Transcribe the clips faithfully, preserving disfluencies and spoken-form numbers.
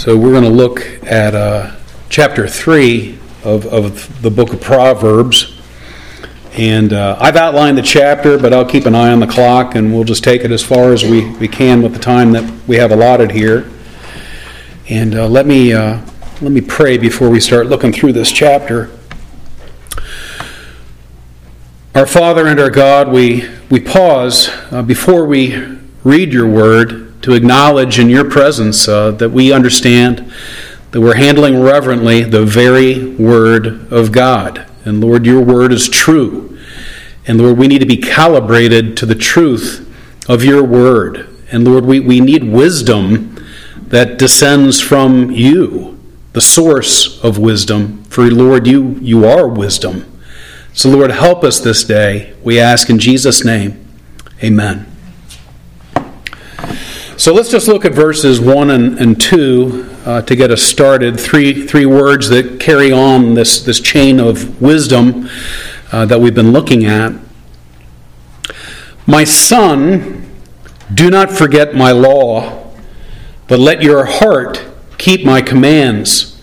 So we're going to look at uh, chapter three of, of the book of Proverbs. And uh, I've outlined the chapter, but I'll keep an eye on the clock, and we'll just take it as far as we, we can with the time that we have allotted here. And uh, let me uh, let me pray before we start looking through this chapter. Our Father and our God, we, we pause uh, before we read your word to acknowledge in your presence uh, that we understand that we're handling reverently the very word of God. And Lord, your word is true. And Lord, we need to be calibrated to the truth of your word. And Lord, we, we need wisdom that descends from you, the source of wisdom. For Lord, you, you are wisdom. So Lord, help us this day. We ask in Jesus' name. Amen. So let's just look at verses one and, and two uh, to get us started. Three three words that carry on this, this chain of wisdom uh, that we've been looking at. My son, do not forget my law, but let your heart keep my commands.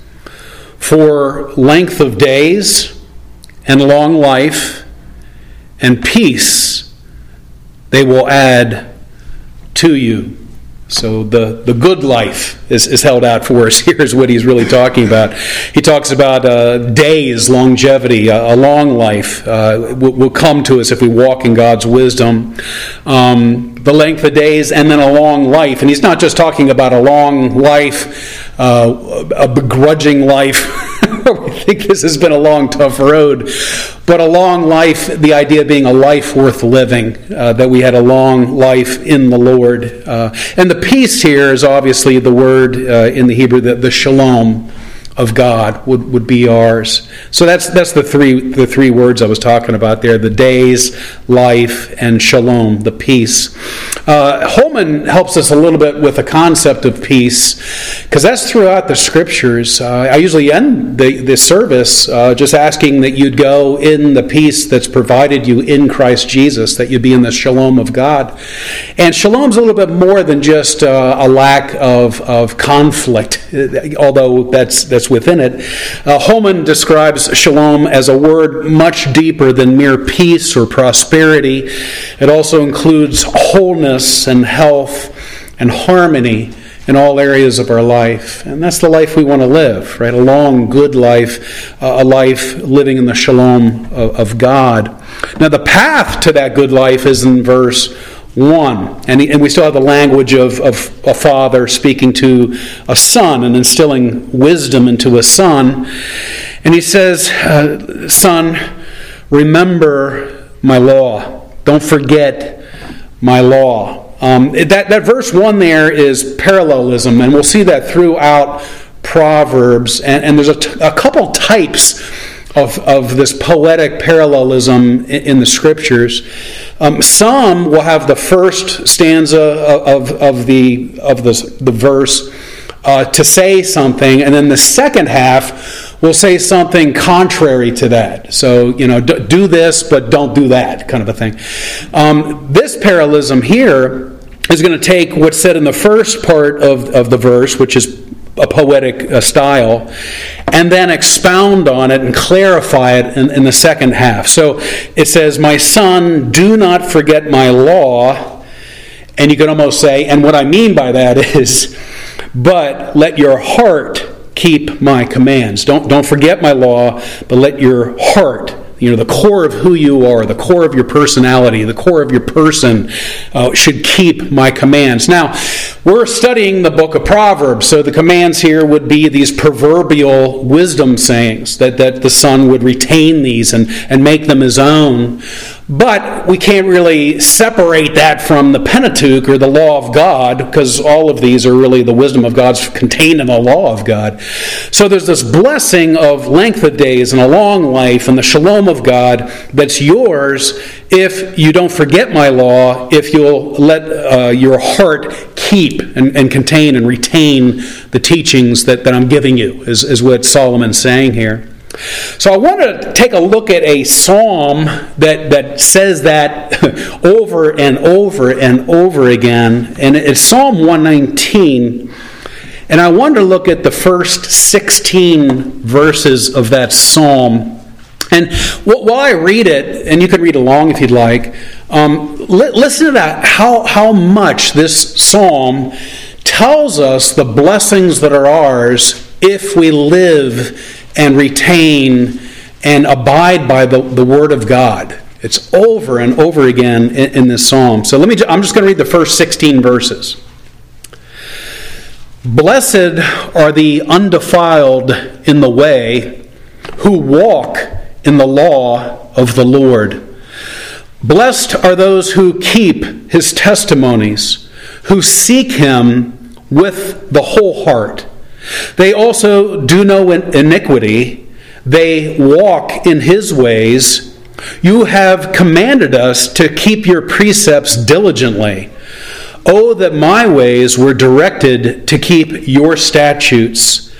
For length of days and long life and peace they will add to you. So the, the good life is, is held out for us. Here's what he's really talking about. He talks about uh, days, longevity, uh, a long life uh, will, will come to us if we walk in God's wisdom. Um, the length of days and then a long life. And he's not just talking about a long life, uh, a begrudging life. We think this has been a long, tough road. But a long life, the idea being a life worth living, uh, that we had a long life in the Lord. Uh, and the peace here is obviously the word uh, in the Hebrew, the, the shalom of God would, would be ours. So that's that's the three the three words I was talking about there: the days, life, and shalom, the peace. Uh, Holman helps us a little bit with the concept of peace, because that's throughout the Scriptures. Uh, I usually end the, the service uh, just asking that you'd go in the peace that's provided you in Christ Jesus, that you'd be in the shalom of God. And shalom's a little bit more than just uh, a lack of, of conflict, although that's that's within it. Uh, Holman describes shalom as a word much deeper than mere peace or prosperity. It also includes wholeness and health and harmony in all areas of our life. And that's the life we want to live, right? A long, good life, uh, a life living in the shalom of, of God. Now, the path to that good life is in verse one. And, he, and we still have the language of, of a father speaking to a son and instilling wisdom into a son. And he says, uh, son, remember my law. Don't forget my law. Um, that, that verse one there is parallelism, and we'll see that throughout Proverbs. And, and there's a, t- a couple types Of, of this poetic parallelism in, in the Scriptures. Um, some will have the first stanza of, of the of the, the verse uh, to say something, and then the second half will say something contrary to that. So, you know, do, do this, but don't do that, kind of a thing. Um, this parallelism here is going to take what's said in the first part of, of the verse, which is a poetic uh, style, and then expound on it and clarify it in, in the second half. So it says, my son, do not forget my law. And you can almost say, and what I mean by that is, but let your heart keep my commands. Don't, don't forget my law, but let your heart, you know, the core of who you are, the core of your personality, the core of your person uh, should keep my commands. Now, we're studying the book of Proverbs, so the commands here would be these proverbial wisdom sayings, that, that the son would retain these and, and make them his own. But we can't really separate that from the Pentateuch or the law of God, because all of these are really the wisdom of God's contained in the law of God. So there's this blessing of length of days and a long life and the shalom of God that's yours if you don't forget my law, if you'll let uh, your heart keep and, and contain and retain the teachings that, that I'm giving you, is, is what Solomon's saying here. So I want to take a look at a psalm that, that says that over and over and over again. And it's Psalm one nineteen. And I want to look at the first sixteen verses of that psalm. And while I read it, and you can read along if you'd like, um, li- listen to that, how, how much this psalm tells us the blessings that are ours if we live and retain and abide by the, the Word of God. It's over and over again in, in this psalm. So let me. I'm just going to read the first sixteen verses. Blessed are the undefiled in the way, who walk in the law of the Lord. Blessed are those who keep his testimonies, who seek him with the whole heart. They also do no iniquity. They walk in his ways. You have commanded us to keep your precepts diligently. Oh, that my ways were directed to keep your statutes.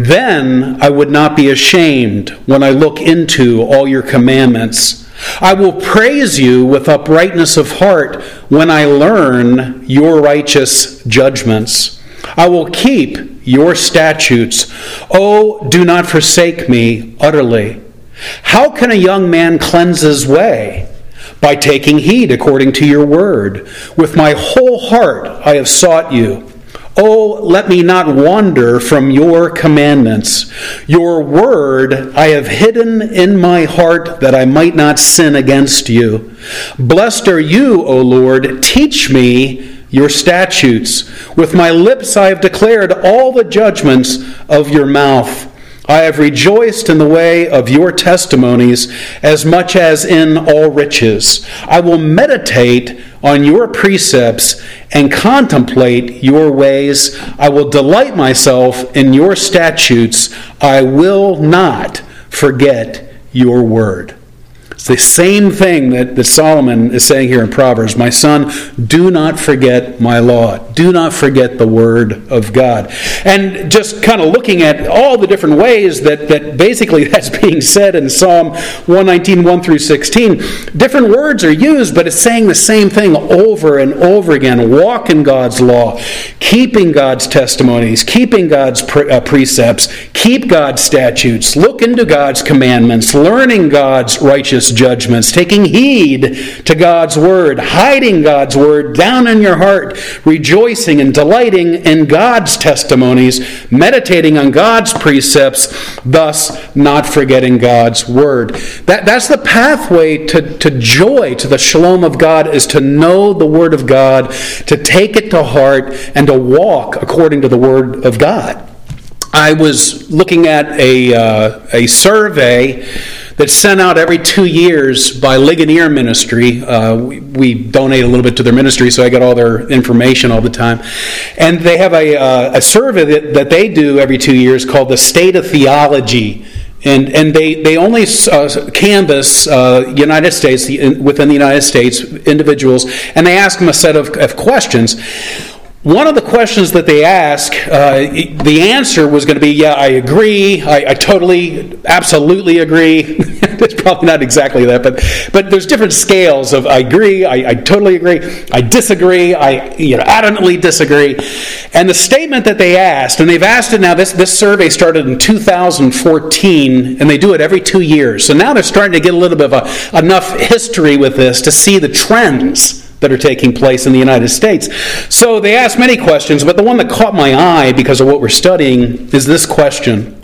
Then I would not be ashamed when I look into all your commandments. I will praise you with uprightness of heart when I learn your righteous judgments. I will keep your statutes. Oh, do not forsake me utterly. How can a young man cleanse his way? By taking heed according to your word. With my whole heart I have sought you. Oh, let me not wander from your commandments. Your word I have hidden in my heart that I might not sin against you. Blessed are you, O Lord. Teach me your statutes. With my lips I have declared all the judgments of your mouth. I have rejoiced in the way of your testimonies as much as in all riches. I will meditate on your precepts and contemplate your ways. I will delight myself in your statutes. I will not forget your word. It's the same thing that, that Solomon is saying here in Proverbs. My son, do not forget my law. Do not forget the word of God. And just kind of looking at all the different ways that, that basically that's being said in Psalm one nineteen, one through sixteen, different words are used, but it's saying the same thing over and over again. Walk in God's law, keeping God's testimonies, keeping God's pre- uh, precepts, keep God's statutes, look into God's commandments, learning God's righteous judgments, taking heed to God's word, hiding God's word down in your heart, rejoicing and delighting in God's testimonies, meditating on God's precepts, thus not forgetting God's word. That, that's the pathway to, to joy, to the shalom of God, is to know the word of God, to take it to heart, and to walk according to the word of God. I was looking at a, uh, a survey that's sent out every two years by Ligonier Ministry. Uh, we, we donate a little bit to their ministry, so I get all their information all the time. And they have a, uh, a survey that, that they do every two years called the State of Theology. And and they, they only uh, canvass uh, United States, the, within the United States, individuals, and they ask them a set of, of questions. One of the questions that they ask, uh, the answer was going to be, yeah, I agree, I, I totally, absolutely agree. It's probably not exactly that, but but there's different scales of I agree, I, I totally agree, I disagree, I you know, adamantly disagree. And the statement that they asked, and they've asked it now, this, this survey started in two thousand fourteen, and they do it every two years. So now they're starting to get a little bit of a, enough history with this to see the trends that are taking place in the United States. So they asked many questions, but the one that caught my eye because of what we're studying is this question.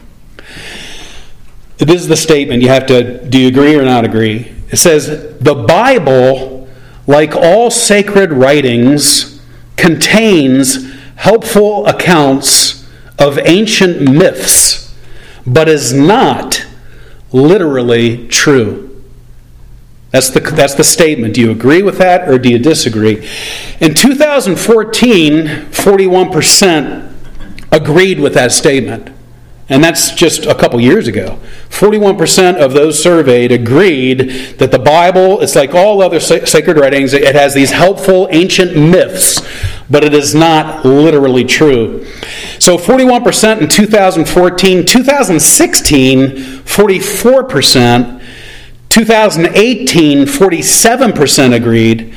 This is the statement. You have to, do you agree or not agree? It says, the Bible, like all sacred writings, contains helpful accounts of ancient myths, but is not literally true. That's the that's the statement. Do you agree with that or do you disagree? In two thousand fourteen, forty-one percent agreed with that statement. And that's just a couple years ago. forty-one percent of those surveyed agreed that the Bible is like all other sacred writings. It has these helpful ancient myths, but it is not literally true. So forty-one percent in two thousand fourteen. two thousand sixteen, forty-four percent. two thousand eighteen, forty-seven percent agreed.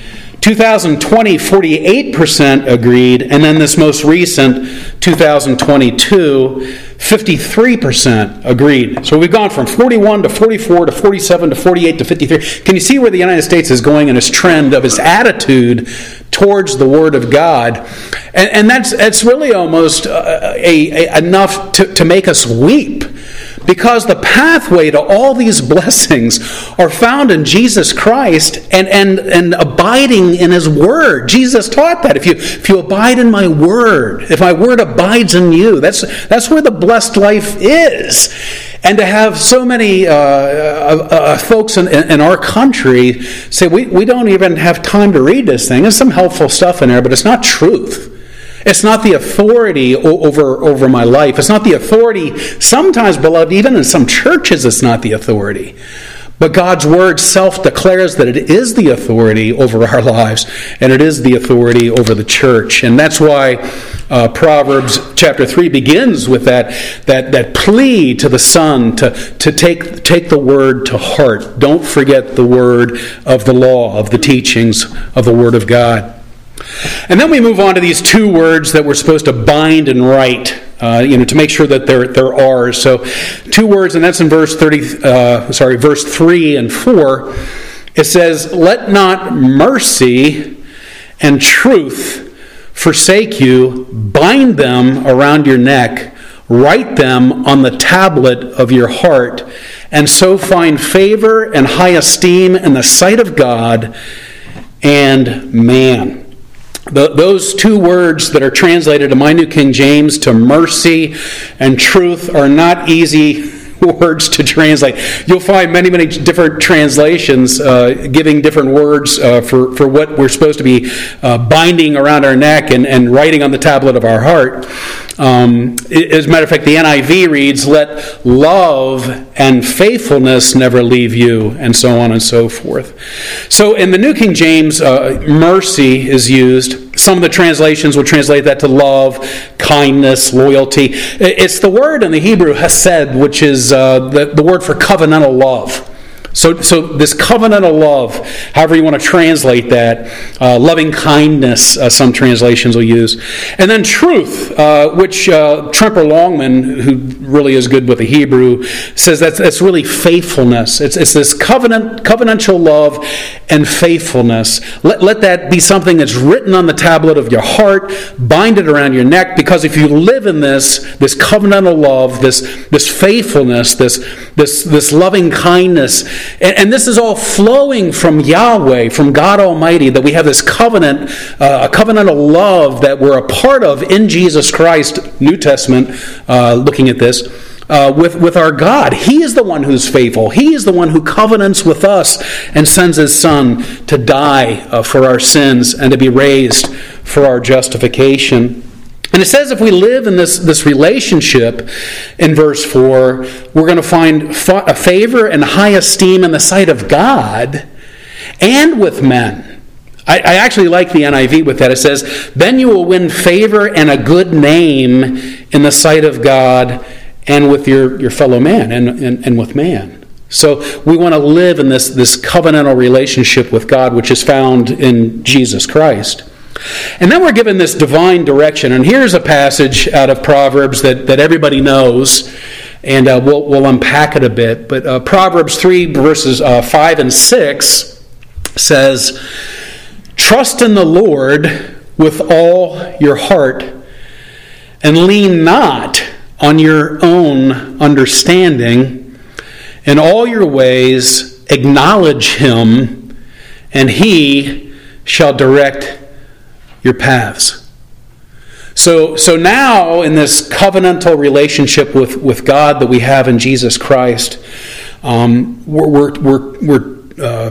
two thousand twenty, forty-eight percent agreed, and then this most recent, two thousand twenty-two, fifty-three percent agreed. So we've gone from forty-one to forty-four to forty-seven to forty-eight to fifty-three. Can you see where the United States is going in its trend of its attitude towards the Word of God? And, and that's that's really almost uh, a, a, enough to, to make us weep. Because the pathway to all these blessings are found in Jesus Christ and, and, and abiding in His Word. Jesus taught that. If you if you abide in my Word, if my Word abides in you, that's that's where the blessed life is. And to have so many uh, uh, uh, folks in, in our country say, we, we don't even have time to read this thing. There's some helpful stuff in there, but it's not truth. It's not the authority over, over my life. It's not the authority, sometimes, beloved, even in some churches, it's not the authority. But God's Word self-declares that it is the authority over our lives, and it is the authority over the church. And that's why uh, Proverbs chapter three begins with that, that, that plea to the Son to, to take, take the Word to heart. Don't forget the word of the law, of the teachings of the Word of God. And then we move on to these two words that we're supposed to bind and write, uh, you know, to make sure that they're, they're ours. So, two words, and that's in verse thirty. Uh, sorry, verse three and four. It says, "Let not mercy and truth forsake you. Bind them around your neck. Write them on the tablet of your heart, and so find favor and high esteem in the sight of God and man." The, those two words that are translated in my New King James to mercy and truth are not easy words to translate. You'll find many, many different translations uh, giving different words uh, for, for what we're supposed to be uh, binding around our neck and, and writing on the tablet of our heart. Um, as a matter of fact, the N I V reads, "Let love and faithfulness never leave you," and so on and so forth. So in the New King James, uh, mercy is used. Some of the translations will translate that to love, kindness, loyalty. It's the word in the Hebrew, hesed, which is uh, the, the word for covenantal love. So, so this covenantal love, however you want to translate that, uh, loving kindness, uh, some translations will use. And then truth, uh, which uh, Tremper Longman, who really is good with the Hebrew, says that's, that's really faithfulness. It's, it's this covenant, covenantal love and faithfulness. Let, let that be something that's written on the tablet of your heart, bind it around your neck, because if you live in this, this covenantal love, this, this faithfulness, this, this, this loving kindness, And, and this is all flowing from Yahweh, from God Almighty, that we have this covenant, uh, a covenantal love that we're a part of in Jesus Christ, New Testament, uh, looking at this, uh, with, with our God. He is the one who's faithful. He is the one who covenants with us and sends His Son to die uh, for our sins and to be raised for our justification. And it says if we live in this, this relationship in verse four, we're going to find fa- a favor and high esteem in the sight of God and with men. I, I actually like the N I V with that. It says, "Then you will win favor and a good name in the sight of God and with your, your fellow man and, and, and with man." So we want to live in this, this covenantal relationship with God, which is found in Jesus Christ. And then we're given this divine direction. And here's a passage out of Proverbs that, that everybody knows. And uh, we'll, we'll unpack it a bit. But uh, Proverbs three, verses uh, five and six says, "Trust in the Lord with all your heart, and lean not on your own understanding. In all your ways acknowledge Him, and He shall direct your paths." So, so now in this covenantal relationship with, with God that we have in Jesus Christ, um, we're we're we're, we're uh,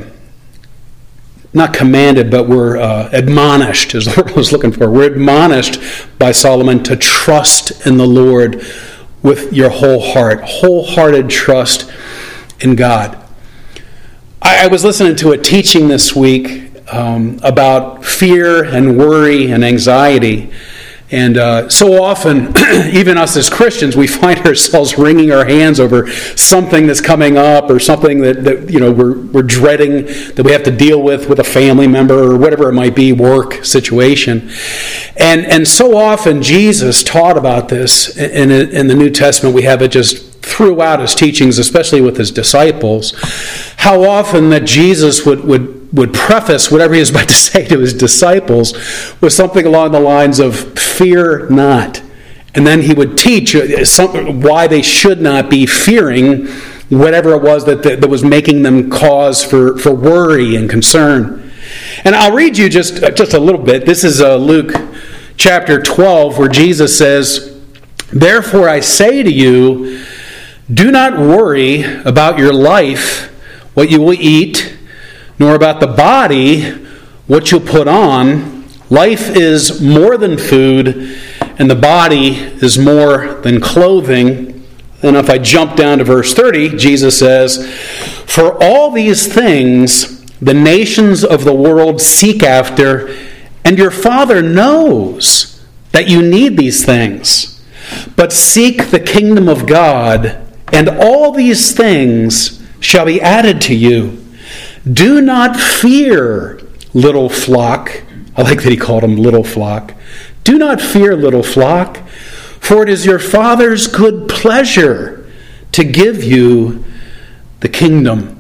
not commanded, but we're uh, admonished, is the word I was looking for. We're admonished by Solomon to trust in the Lord with your whole heart, wholehearted trust in God. I, I was listening to a teaching this week Um, about fear and worry and anxiety. And uh, so often, even us as Christians, we find ourselves wringing our hands over something that's coming up, or something that, that you know we're we're dreading that we have to deal with with a family member, or whatever it might be, work situation. And and so often Jesus taught about this in in the New Testament. We have it just throughout his teachings, especially with his disciples. How often that Jesus would would. would preface whatever he was about to say to his disciples with something along the lines of, fear not. And then he would teach some, why they should not be fearing whatever it was that, that, that was making them cause for, for worry and concern. And I'll read you just, just a little bit. This is uh, Luke chapter twelve, where Jesus says, "Therefore I say to you, do not worry about your life, what you will eat, nor about the body, what you'll put on. Life is more than food, and the body is more than clothing." And if I jump down to verse thirty, Jesus says, "For all these things the nations of the world seek after, and your Father knows that you need these things. But seek the kingdom of God, and all these things shall be added to you. Do not fear, little flock." I like that he called them little flock. "Do not fear, little flock, for it is your Father's good pleasure to give you the kingdom."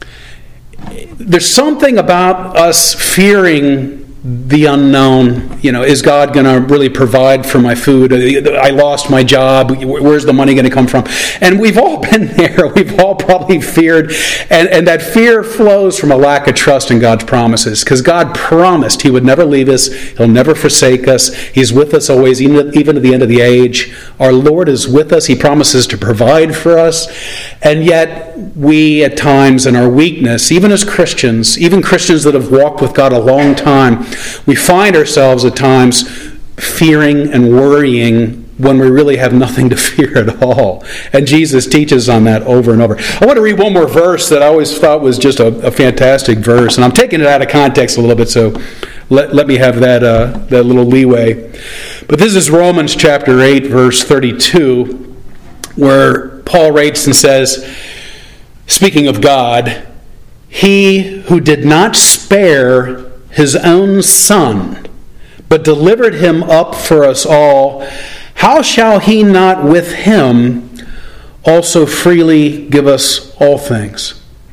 There's something about us fearing the unknown. You know, is God going to really provide for my food? I lost my job. Where's the money going to come from? And we've all been there. We've all probably feared. And, and that fear flows from a lack of trust in God's promises. Because God promised he would never leave us. He'll never forsake us. He's with us always, even, even to the end of the age. Our Lord is with us. He promises to provide for us. And yet, we at times in our weakness, even as Christians, even Christians that have walked with God a long time, we find ourselves at times fearing and worrying when we really have nothing to fear at all. And Jesus teaches on that over and over. I want to read one more verse that I always thought was just a, a fantastic verse. And I'm taking it out of context a little bit, so let, let me have that, uh, that little leeway. But this is Romans chapter eight, verse thirty-two, where Paul writes and says, speaking of God, "He who did not spare his own Son, but delivered him up for us all, how shall he not with him also freely give us all things?"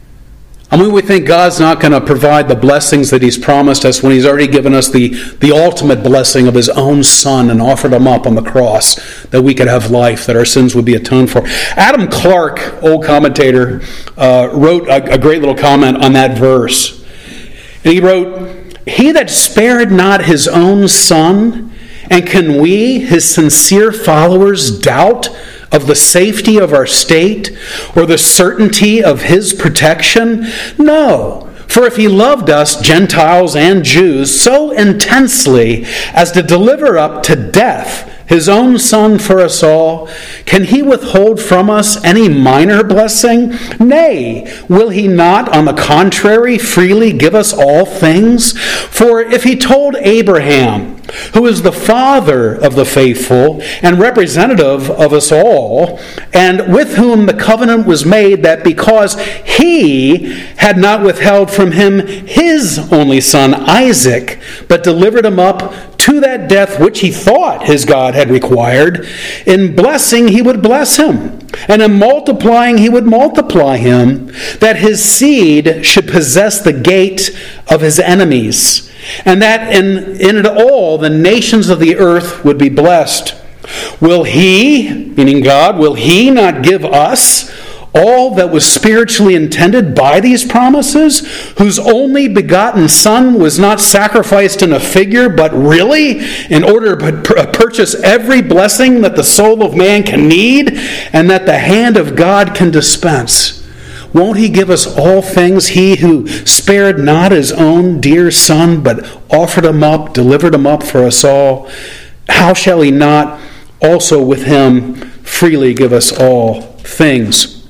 I mean, we think God's not going to provide the blessings that he's promised us when he's already given us the, the ultimate blessing of his own Son and offered him up on the cross that we could have life, that our sins would be atoned for. Adam Clarke, old commentator, uh, wrote a, a great little comment on that verse. And he wrote, "He that spared not his own Son, and can we, his sincere followers, doubt of the safety of our state or the certainty of his protection? No, for if he loved us, Gentiles and Jews, so intensely as to deliver up to death his own Son for us all, can he withhold from us any minor blessing? Nay, will he not, on the contrary, freely give us all things? For if he told Abraham, who is the father of the faithful and representative of us all, and with whom the covenant was made, that because he had not withheld from him his only son Isaac, but delivered him up to that death which he thought his God had required, in blessing he would bless him, and in multiplying he would multiply him, that his seed should possess the gate of his enemies, and that in, in it all the nations of the earth would be blessed. Will he," meaning God, "will he not give us all that was spiritually intended by these promises, whose only begotten Son was not sacrificed in a figure, but really in order to purchase every blessing that the soul of man can need and that the hand of God can dispense? Won't he give us all things, he who spared not his own dear Son, but offered him up, delivered him up for us all? How shall he not also with him freely give us all things?"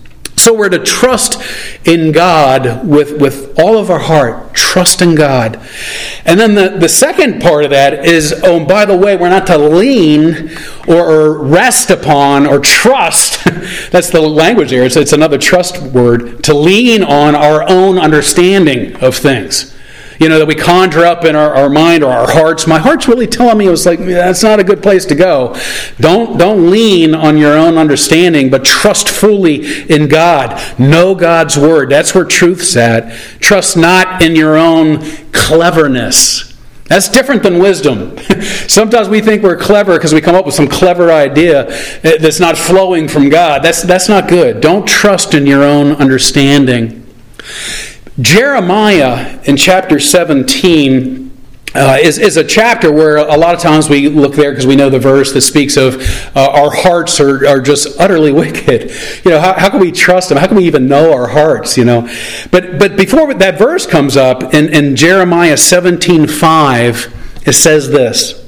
So we're to trust in God with, with all of our heart. Trust in God. And then the, the second part of that is, oh, and by the way, we're not to lean or, or rest upon or trust. That's the language there. It's, it's another trust word. To lean on our own understanding of things. You know, that we conjure up in our, our mind or our hearts. My heart's really telling me, it was like, that's not a good place to go. Don't, don't lean on your own understanding, but trust fully in God. Know God's word. That's where truth's at. Trust not in your own cleverness. That's different than wisdom. Sometimes we think we're clever because we come up with some clever idea that's not flowing from God. That's, that's not good. Don't trust in your own understanding. Jeremiah in chapter seventeen uh, is, is a chapter where a lot of times we look there because we know the verse that speaks of uh, our hearts are, are just utterly wicked. You know, how, how can we trust them? How can we even know our hearts, you know? But but before that verse comes up, in, in Jeremiah seventeen five, it says this.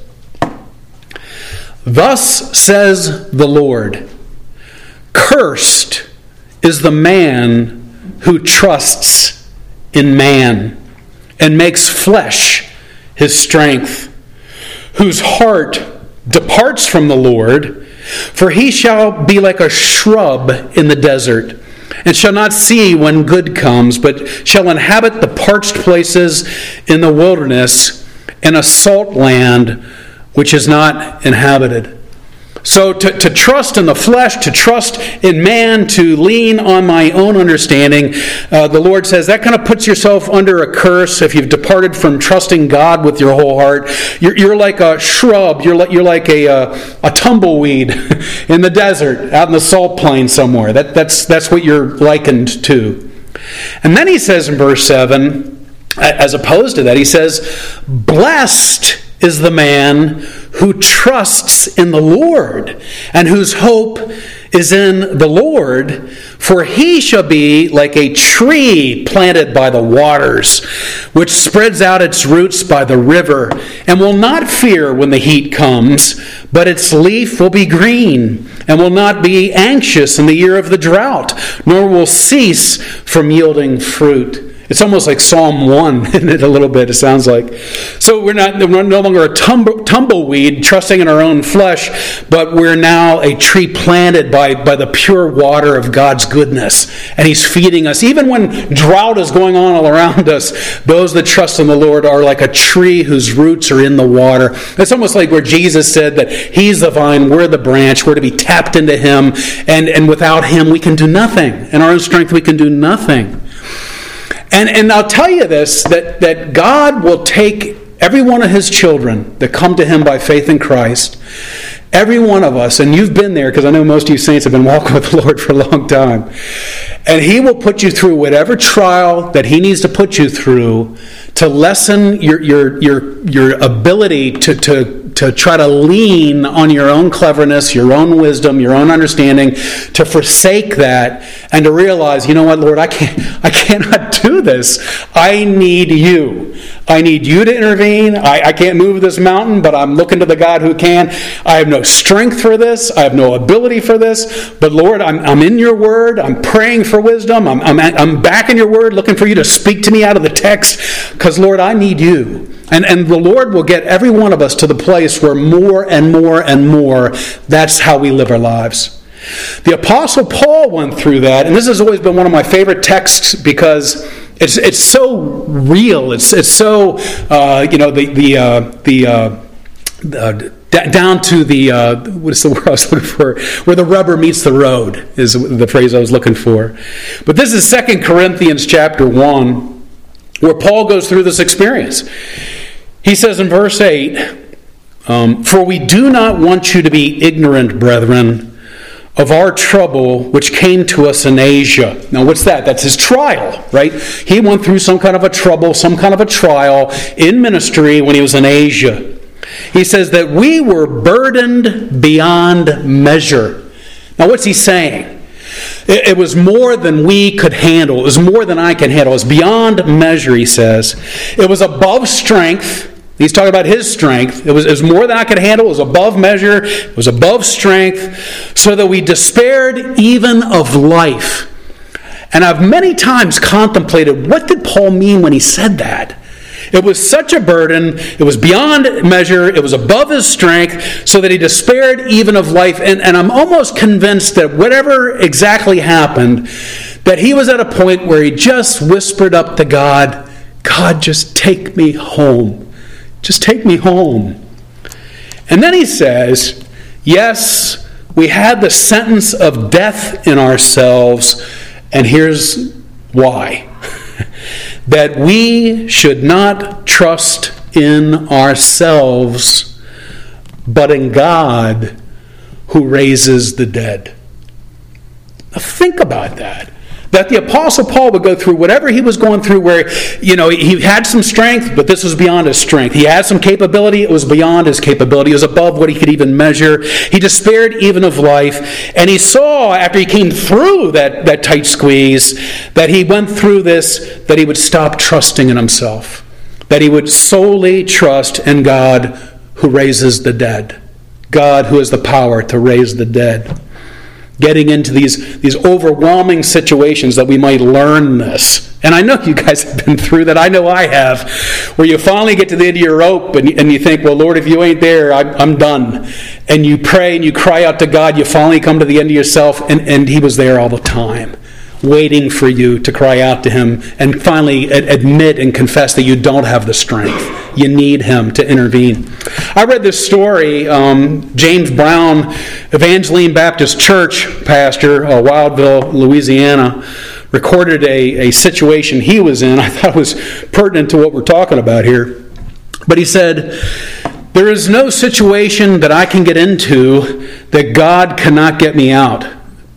Thus says the Lord, cursed is the man who trusts in man, and makes flesh his strength, whose heart departs from the Lord, for he shall be like a shrub in the desert, and shall not see when good comes, but shall inhabit the parched places in the wilderness, in a salt land which is not inhabited. So to, to trust in the flesh, to trust in man, to lean on my own understanding, uh, the Lord says that kind of puts yourself under a curse if you've departed from trusting God with your whole heart. You're, you're like a shrub. You're like, you're like a, a, a tumbleweed in the desert, out in the salt plain somewhere. That, that's, that's what you're likened to. And then he says in verse seven, as opposed to that, he says, blessed is the man who trusts in the Lord, and whose hope is in the Lord, for he shall be like a tree planted by the waters, which spreads out its roots by the river, and will not fear when the heat comes, but its leaf will be green, and will not be anxious in the year of the drought, nor will cease from yielding fruit. It's almost like Psalm one, isn't it, a little bit, it sounds like. So we're not we're no longer a tumble, tumbleweed trusting in our own flesh, but we're now a tree planted by, by the pure water of God's goodness. And He's feeding us. Even when drought is going on all around us, those that trust in the Lord are like a tree whose roots are in the water. It's almost like where Jesus said that He's the vine, we're the branch, we're to be tapped into Him, and, and without Him we can do nothing. In our own strength we can do nothing. And and I'll tell you this, that, that God will take every one of His children that come to Him by faith in Christ, every one of us, and you've been there because I know most of you saints have been walking with the Lord for a long time, and He will put you through whatever trial that He needs to put you through to lessen your your your, your ability to, to to try to lean on your own cleverness, your own wisdom, your own understanding, to forsake that and to realize, you know what, Lord, I can't, I cannot do this. I need You. I need You to intervene. I, I can't move this mountain, but I'm looking to the God who can. I have no strength for this. I have no ability for this. But Lord, I'm, I'm in Your Word. I'm praying for wisdom. I'm, I'm, I'm back in Your Word, looking for You to speak to me out of the text, because Lord, I need You. And and the Lord will get every one of us to the place where more and more and more, that's how we live our lives. The Apostle Paul went through that, and this has always been one of my favorite texts because it's it's so real. It's it's so uh, you know the the uh, the. Uh, uh, down to the uh, what is the word I was looking for? Where the rubber meets the road is the phrase I was looking for. But this is Second Corinthians chapter one, where Paul goes through this experience. He says in verse eight, um, "For we do not want you to be ignorant, brethren, of our trouble which came to us in Asia." Now what's that? That's his trial, right? He went through some kind of a trouble, some kind of a trial in ministry when he was in Asia. He says that we were burdened beyond measure. Now what's he saying? It, it was more than we could handle. It was more than I can handle. It was beyond measure, he says. It was above strength. He's talking about his strength. It was, it was more than I could handle. It was above measure. It was above strength. So that we despaired even of life. And I've many times contemplated, what did Paul mean when he said that? It was such a burden, it was beyond measure, it was above his strength, so that he despaired even of life. And, and I'm almost convinced that whatever exactly happened, that he was at a point where he just whispered up to God, God, just take me home. Just take me home. And then he says, yes, we had the sentence of death in ourselves, and here's why. That we should not trust in ourselves, but in God who raises the dead. Now think about that. That the Apostle Paul would go through whatever he was going through, where, you know, he had some strength, but this was beyond his strength. He had some capability, it was beyond his capability. It was above what he could even measure. He despaired even of life. And he saw, after he came through that, that tight squeeze, that he went through this, that he would stop trusting in himself. That he would solely trust in God who raises the dead. God who has the power to raise the dead. Getting into these, these overwhelming situations that we might learn this. And I know you guys have been through that. I know I have. Where you finally get to the end of your rope and, and you think, well, Lord, if you ain't there, I, I'm done. And you pray and you cry out to God. You finally come to the end of yourself. And, and He was there all the time, waiting for you to cry out to Him and finally admit and confess that you don't have the strength. You need Him to intervene. I read this story. Um, James Brown, Evangeline Baptist Church pastor, uh, Wildville, Louisiana, recorded a, a situation he was in. I thought it was pertinent to what we're talking about here. But he said, there is no situation that I can get into that God cannot get me out.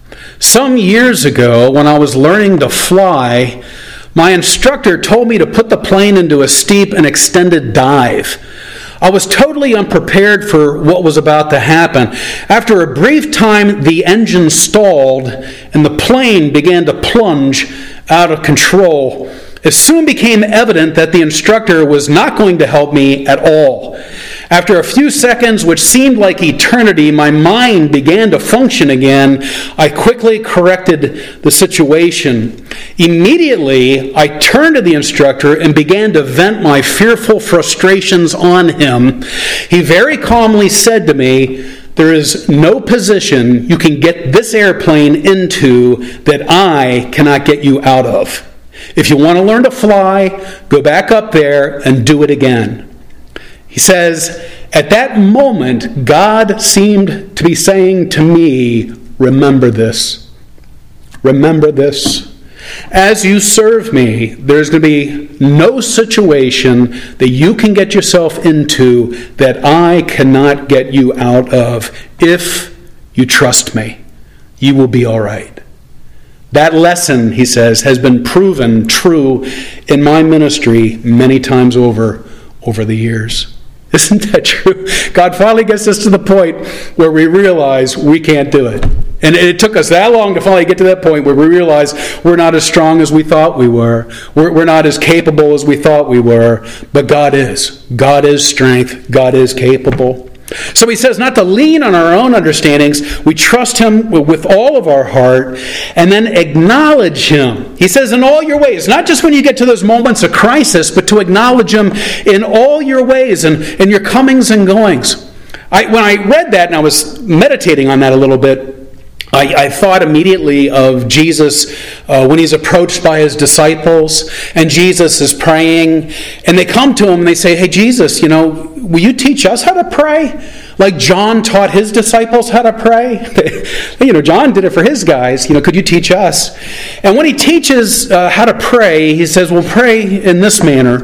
Some years ago, when I was learning to fly, my instructor told me to put the plane into a steep and extended dive. I was totally unprepared for what was about to happen. After a brief time, the engine stalled and the plane began to plunge out of control. It soon became evident that the instructor was not going to help me at all. After a few seconds, which seemed like eternity, my mind began to function again. I quickly corrected the situation. Immediately, I turned to the instructor and began to vent my fearful frustrations on him. He very calmly said to me, there is no position you can get this airplane into that I cannot get you out of. If you want to learn to fly, go back up there and do it again. He says, at that moment, God seemed to be saying to me, remember this. Remember this. As you serve me, there's going to be no situation that you can get yourself into that I cannot get you out of. If you trust me, you will be all right. That lesson, he says, has been proven true in my ministry many times over, over the years. Isn't that true? God finally gets us to the point where we realize we can't do it. And it took us that long to finally get to that point where we realize we're not as strong as we thought we were. We're, we're not as capable as we thought we were. But God is. God is strength. God is capable. So he says not to lean on our own understandings. We trust him with all of our heart and then acknowledge him. He says in all your ways, not just when you get to those moments of crisis, but to acknowledge him in all your ways and in your comings and goings. I, when I read that and I was meditating on that a little bit, I, I thought immediately of Jesus uh, when he's approached by his disciples and Jesus is praying and they come to him and they say, hey Jesus, you know, will you teach us how to pray? Like John taught his disciples how to pray. You know, John did it for his guys. You know, could you teach us? And when he teaches uh, how to pray, he says, well, pray in this manner.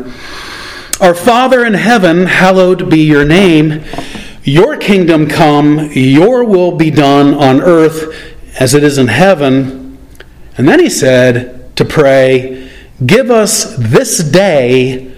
Our Father in heaven, hallowed be your name. Your kingdom come, your will be done on earth as it is in heaven. And then he said to pray, give us this day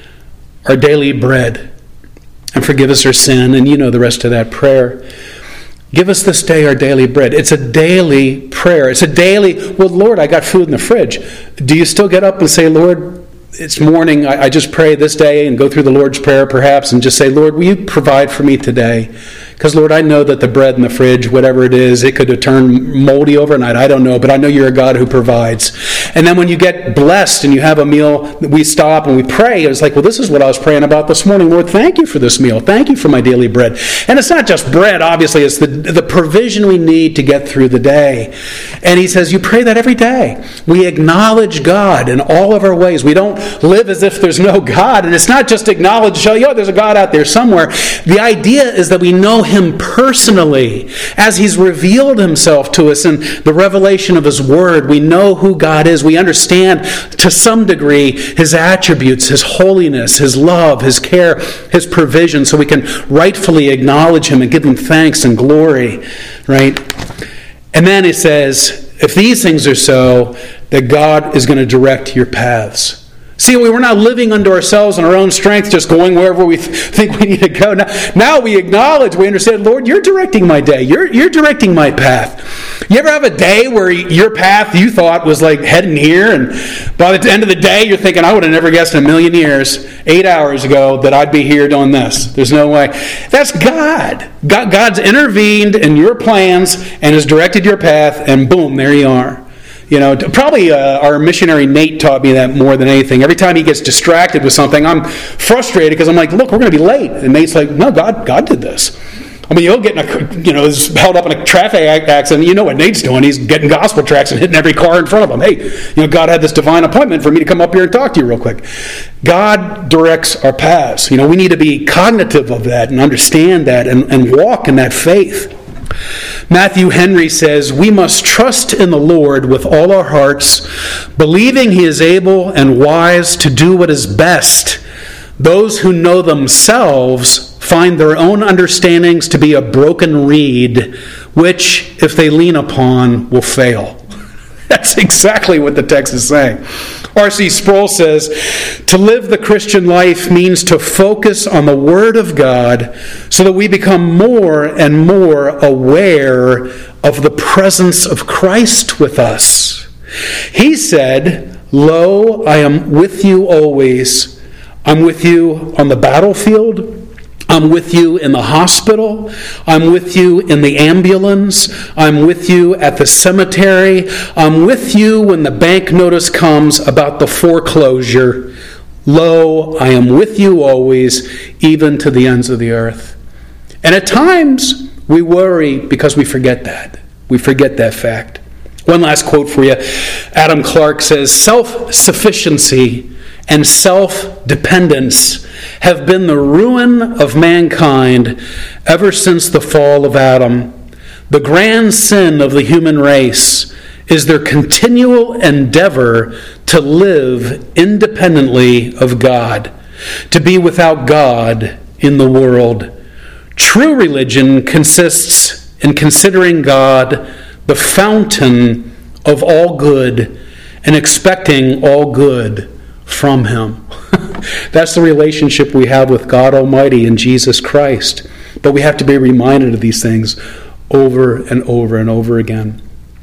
our daily bread and forgive us our sin. And you know the rest of that prayer. Give us this day our daily bread. It's a daily prayer. It's a daily, well, Lord, I got food in the fridge. Do you still get up and say, Lord, it's morning, I just pray this day and go through the Lord's Prayer perhaps and just say, Lord, will you provide for me today? Because, Lord, I know that the bread in the fridge, whatever it is, it could have turned moldy overnight. I don't know, but I know you're a God who provides. And then when you get blessed and you have a meal, we stop and we pray. It's like, well, this is what I was praying about this morning. Lord, thank you for this meal. Thank you for my daily bread. And it's not just bread, obviously. It's the, the provision we need to get through the day. And he says, you pray that every day. We acknowledge God in all of our ways. We don't live as if there's no God. And it's not just acknowledge, show you, oh, there's a God out there somewhere. The idea is that we know him personally as he's revealed himself to us in the revelation of his word. We know who God is. We understand to some degree his attributes, his holiness, his love, his care, his provision, so we can rightfully acknowledge him and give him thanks and glory, right? And then it says, if these things are so, that God is going to direct your paths. See, we're not living unto ourselves in our own strength, just going wherever we th- think we need to go. Now, now we acknowledge, we understand, Lord, you're directing my day. You're, you're directing my path. You ever have a day where your path you thought was like heading here, and by the end of the day, you're thinking, I would have never guessed in a million years, eight hours ago, that I'd be here doing this. There's no way. That's God. God God's intervened in your plans and has directed your path, and boom, there you are. You know, probably uh, our missionary Nate taught me that more than anything. Every time he gets distracted with something, I'm frustrated because I'm like, look, we're going to be late. And Nate's like, no, God God did this. I mean, you'll get in a, you know, held up in a traffic accident. You know what Nate's doing. He's getting gospel tracts and hitting every car in front of him. Hey, you know, God had this divine appointment for me to come up here and talk to you real quick. God directs our paths. You know, we need to be cognitive of that and understand that and, and walk in that faith. Matthew Henry says, we must trust in the Lord with all our hearts, believing he is able and wise to do what is best. Those who know themselves find their own understandings to be a broken reed, which, if they lean upon, will fail. That's exactly what the text is saying. R C Sproul says, to live the Christian life means to focus on the Word of God so that we become more and more aware of the presence of Christ with us. He said, lo, I am with you always. I'm with you on the battlefield. I'm with you in the hospital. I'm with you in the ambulance. I'm with you at the cemetery. I'm with you when the bank notice comes about the foreclosure. Lo, I am with you always, even to the ends of the earth. And at times, we worry because we forget that. We forget that fact. One last quote for you. Adam Clark says, self-sufficiency and self-dependence have been the ruin of mankind ever since the fall of Adam. The grand sin of the human race is their continual endeavor to live independently of God, to be without God in the world. True religion consists in considering God the fountain of all good and expecting all good from him. That's the relationship we have with God Almighty in Jesus Christ. But we have to be reminded of these things over and over and over again.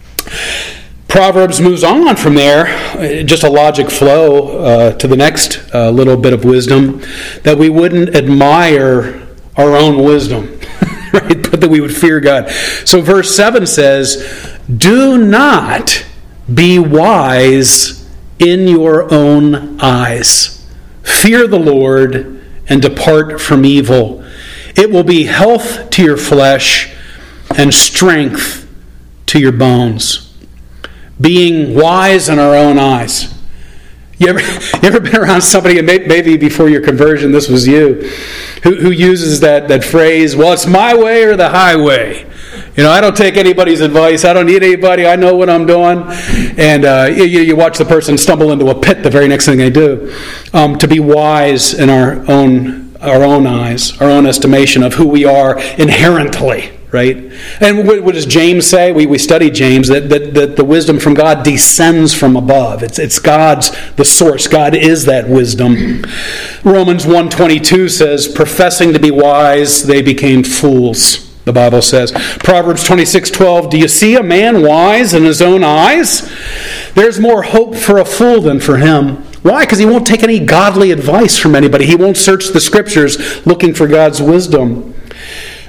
Proverbs moves on from there, just a logic flow uh, to the next uh, little bit of wisdom, that we wouldn't admire our own wisdom, right? But that we would fear God. So verse seven says, do not be wise in your own eyes. Fear the Lord and depart from evil. It will be health to your flesh and strength to your bones. Being wise in our own eyes. You ever, you ever been around somebody, and maybe before your conversion this was you, who, who uses that, that phrase, well, it's my way or the highway. You know, I don't take anybody's advice. I don't need anybody. I know what I'm doing. And uh, you, you watch the person stumble into a pit the very next thing they do. Um, to be wise in our own our own eyes, our own estimation of who we are inherently, right? And what, what does James say? We we study James, that, that, that the wisdom from God descends from above. It's, it's God's the source. God is that wisdom. Romans one twenty-two says, professing to be wise, they became fools. The Bible says. Proverbs twenty-six twelve, do you see a man wise in his own eyes? There's more hope for a fool than for him. Why? Because he won't take any godly advice from anybody. He won't search the Scriptures looking for God's wisdom.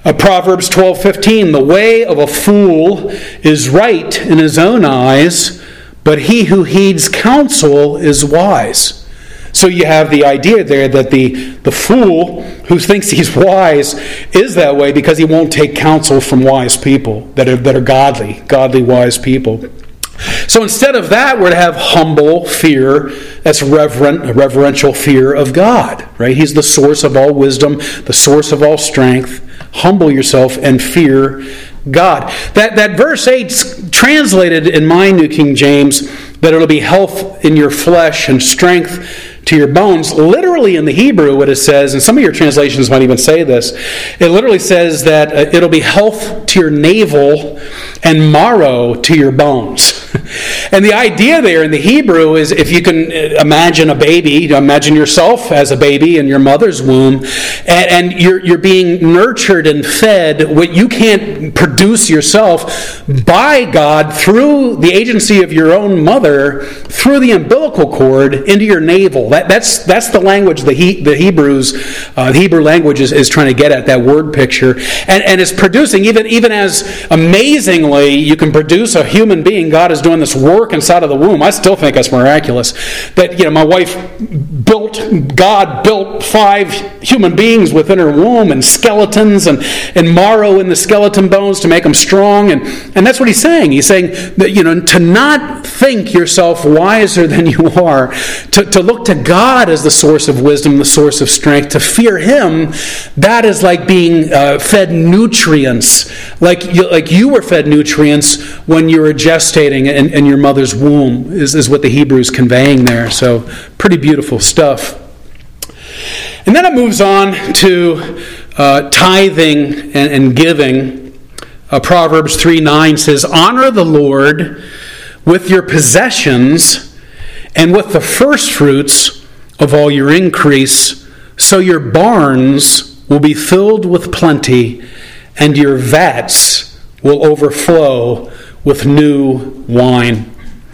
Uh, Proverbs twelve fifteen, the way of a fool is right in his own eyes, but he who heeds counsel is wise. So you have the idea there that the, the fool who thinks he's wise is that way because he won't take counsel from wise people that are, that are godly, godly wise people. So instead of that, we're to have humble fear. That's reverent, reverential fear of God, right? He's the source of all wisdom, the source of all strength. Humble yourself and fear God. That that verse eight translated in my New King James that it'll be health in your flesh and strength to your bones. Literally in the Hebrew, what it says, and some of your translations might even say this, it literally says that uh, it'll be health to your navel and marrow to your bones. And the idea there in the Hebrew is, if you can imagine a baby, imagine yourself as a baby in your mother's womb, and, and you're, you're being nurtured and fed what you can't produce yourself by God through the agency of your own mother, through the umbilical cord into your navel. That, that's that's the language the, he, the Hebrews, uh, the Hebrew language is, is trying to get at, that word picture. And, and it's producing, even, even as amazingly you can produce a human being, God is doing this work inside of the womb. I still think that's miraculous. That, you know, my wife built, God built five human beings within her womb, and skeletons and, and marrow in the skeleton bones to make them strong. And, and that's what he's saying. He's saying that, you know, to not think yourself wiser than you are, to, to look to God as the source of wisdom, the source of strength, to fear Him, that is like being uh, fed nutrients, like you, like you were fed nutrients when you were gestating in, in your mother's womb, is, is what the Hebrew is conveying there. So pretty beautiful stuff. And then it moves on to uh, tithing and, and giving. Uh, Proverbs three nine says, "Honor the Lord with your possessions and with the first fruits of all your increase, so your barns will be filled with plenty, and your vats will overflow with new wine."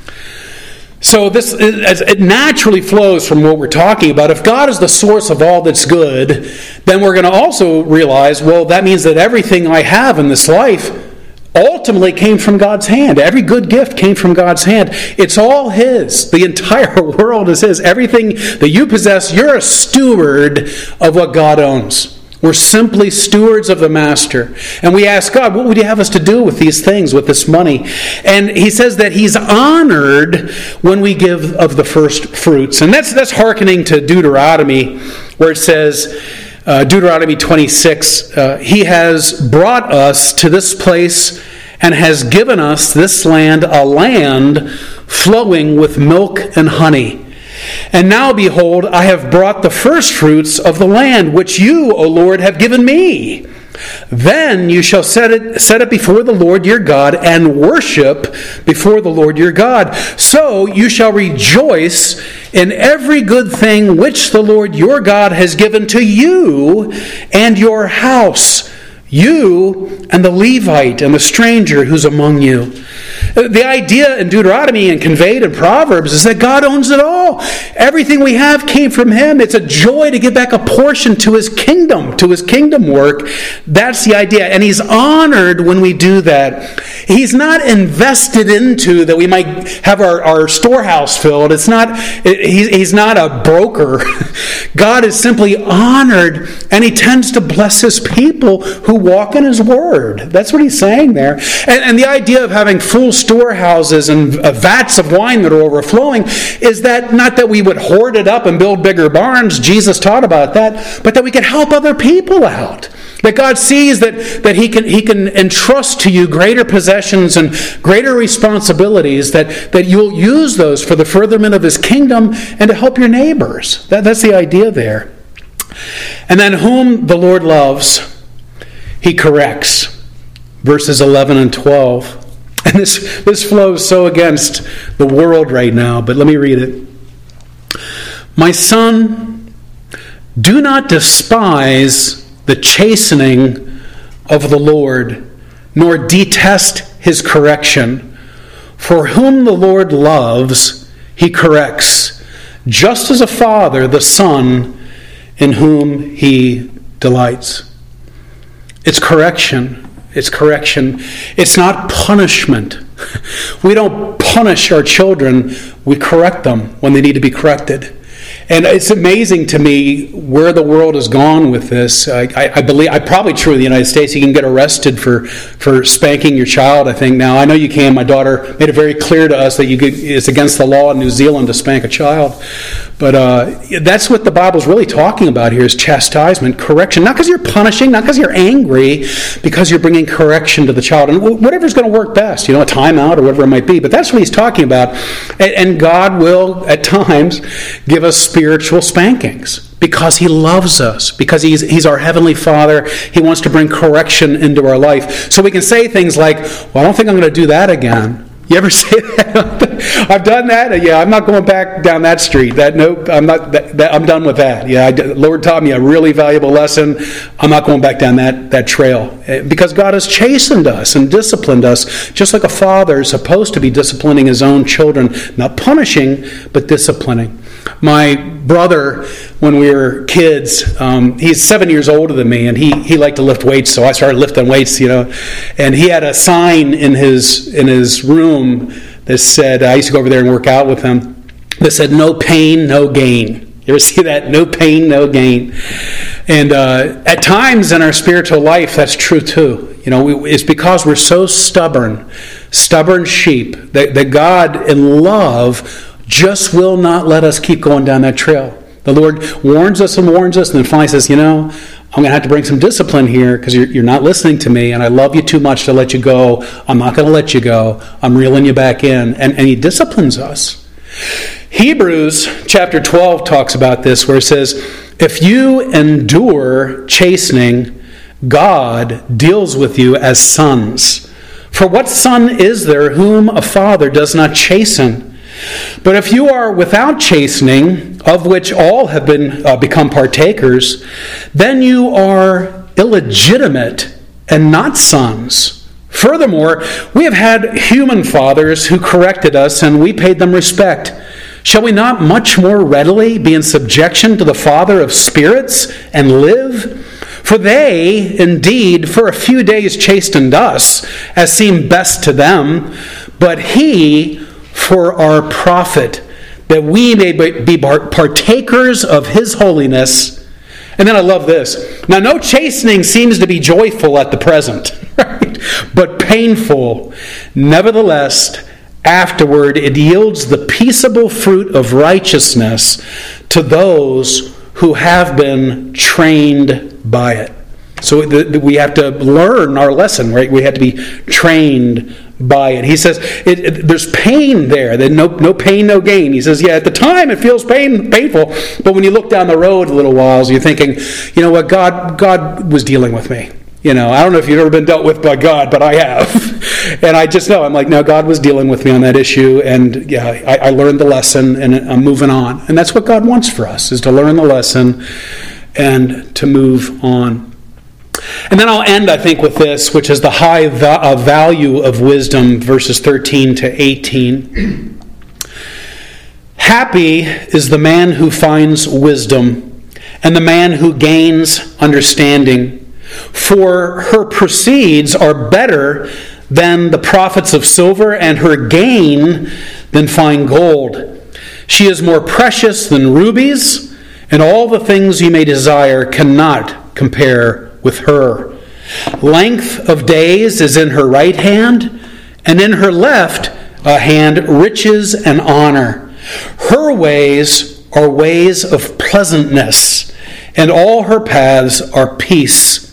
So this is, it naturally flows from what we're talking about. If God is the source of all that's good, then we're going to also realize, well, that means that everything I have in this life ultimately came from God's hand. Every good gift came from God's hand. It's all His. The entire world is His. Everything that you possess, you're a steward of what God owns. We're simply stewards of the Master. And we ask God, what would you have us to do with these things, with this money? And He says that He's honored when we give of the first fruits. And that's that's hearkening to Deuteronomy, where it says, uh, Deuteronomy twenty-six, uh, He has brought us to this place and has given us this land, a land flowing with milk and honey. And now, behold, I have brought the first fruits of the land, which you, O Lord, have given me. Then you shall set it, set it before the Lord your God, and worship before the Lord your God. So you shall rejoice in every good thing which the Lord your God has given to you and your house, you and the Levite and the stranger who's among you. The idea in Deuteronomy and conveyed in Proverbs is that God owns it all. Everything we have came from Him. It's a joy to give back a portion to His kingdom, to His kingdom work. That's the idea. And He's honored when we do that. He's not invested into that we might have our, our storehouse filled. It's not. He's not a broker. God is simply honored, and He tends to bless His people who walk in His word. That's what He's saying there. And, and the idea of having full storehouses and vats of wine that are overflowing is that not that we would hoard it up and build bigger barns. Jesus taught about that. But that we can help other people out. That God sees that, that he can he can entrust to you greater possessions and greater responsibilities, that, that you'll use those for the furtherment of His kingdom and to help your neighbors. That, that's the idea there. And then whom the Lord loves, He corrects. Verses eleven and twelve. And this, this flows so against the world right now, but let me read it. "My son, do not despise the chastening of the Lord, nor detest His correction. For whom the Lord loves, He corrects, just as a father the son in whom He delights." It's correction. It's correction. It's not punishment. We don't punish our children. We correct them when they need to be corrected. And it's amazing to me where the world has gone with this. I, I, I believe, I probably true in the United States. You can get arrested for, for spanking your child, I think. Now, I know you can. My daughter made it very clear to us that you could, it's against the law in New Zealand to spank a child. But uh, that's what the Bible's really talking about here is chastisement, correction. Not because you're punishing, not because you're angry, because you're bringing correction to the child. And whatever's going to work best, you know, a timeout or whatever it might be. But that's what he's talking about. And, and God will, at times, give us spiritual spankings because he loves us, because he's he's our heavenly Father. He wants to bring correction into our life. So we can say things like, well, I don't think I'm going to do that again. You ever say that? I've done that. Yeah, I'm not going back down that street. That nope, I'm not. That, that, I'm done with that. Yeah, I, Lord taught me a really valuable lesson. I'm not going back down that that trail because God has chastened us and disciplined us, just like a father is supposed to be disciplining his own children, not punishing, but disciplining. My brother, when we were kids, um, he's seven years older than me, and he he liked to lift weights, so I started lifting weights, you know. And he had a sign in his in his room that said, I used to go over there and work out with him, that said, "No pain, no gain." You ever see that? No pain, no gain. And uh, at times in our spiritual life, that's true too. You know, we, it's because we're so stubborn, stubborn sheep, that, that God in love just will not let us keep going down that trail. The Lord warns us and warns us, and then finally says, you know, I'm going to have to bring some discipline here because you're, you're not listening to me, and I love you too much to let you go. I'm not going to let you go. I'm reeling you back in. And, and he disciplines us. Hebrews chapter twelve talks about this, where it says, if you endure chastening, God deals with you as sons. For what son is there whom a father does not chasten? But if you are without chastening, of which all have been uh, become partakers, then you are illegitimate and not sons. Furthermore, we have had human fathers who corrected us, and we paid them respect. Shall we not much more readily be in subjection to the Father of spirits and live? For they, indeed, for a few days chastened us, as seemed best to them, but he for our profit, that we may be partakers of his holiness. And then I love this. Now, no chastening seems to be joyful at the present, right? But painful. Nevertheless, afterward it yields the peaceable fruit of righteousness to those who have been trained by it. So we have to learn our lesson, right? We have to be trained by it. He says it, it, there's pain there. That no, no pain, no gain. He says, yeah, at the time it feels pain, painful, but when you look down the road a little while, you're thinking, you know what, God, God was dealing with me. You know, I don't know if you've ever been dealt with by God, but I have. And I just know, I'm like, no, God was dealing with me on that issue, and yeah, I, I learned the lesson, and I'm moving on. And that's what God wants for us, is to learn the lesson and to move on. And then I'll end, I think, with this, which is the high va- uh, value of wisdom, verses thirteen to eighteen. Happy is the man who finds wisdom, and the man who gains understanding. For her proceeds are better than the profits of silver, and her gain than fine gold. She is more precious than rubies, and all the things you may desire cannot compare with her. Length of days is in her right hand, and in her left uh, hand riches and honor. Her ways are ways of pleasantness, and all her paths are peace.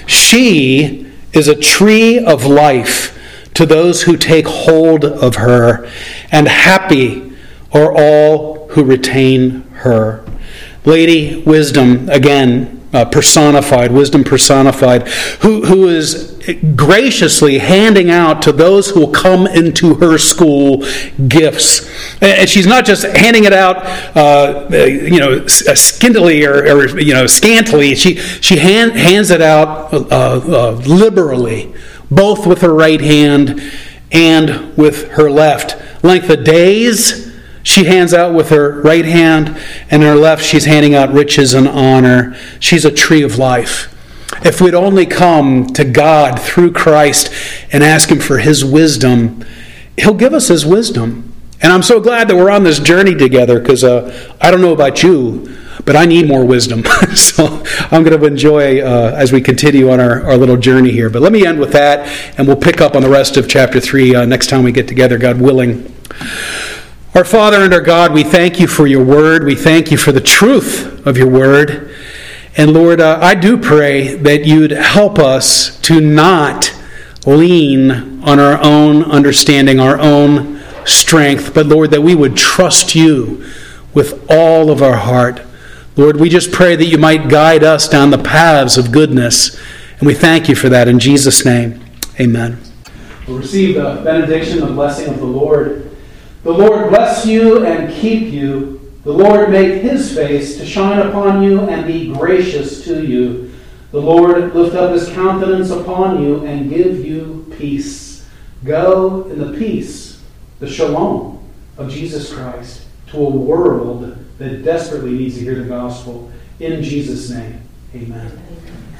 She is a tree of life to those who take hold of her, and happy are all who retain her. Lady Wisdom, again, Uh, personified, wisdom personified, who, who is graciously handing out to those who will come into her school gifts. And she's not just handing it out, uh, you know, skintily or, or you know, scantily. She she hand, hands it out uh, uh, liberally, both with her right hand and with her left. Length of days she hands out with her right hand, and in her left she's handing out riches and honor. She's a tree of life. If we'd only come to God through Christ and ask Him for His wisdom, He'll give us His wisdom. And I'm so glad that we're on this journey together, because uh, I don't know about you, but I need more wisdom. So I'm going to enjoy uh, as we continue on our, our little journey here. But let me end with that, and we'll pick up on the rest of chapter three uh, next time we get together, God willing. Our Father and our God, we thank You for Your word. We thank You for the truth of Your word. And Lord, uh, I do pray that You'd help us to not lean on our own understanding, our own strength, but Lord, that we would trust You with all of our heart. Lord, we just pray that You might guide us down the paths of goodness, and we thank You for that in Jesus' name. Amen. We'll receive the benediction, the blessing of the Lord. The Lord bless you and keep you. The Lord make His face to shine upon you and be gracious to you. The Lord lift up His countenance upon you and give you peace. Go in the peace, the shalom of Jesus Christ, to a world that desperately needs to hear the gospel. In Jesus' name, amen.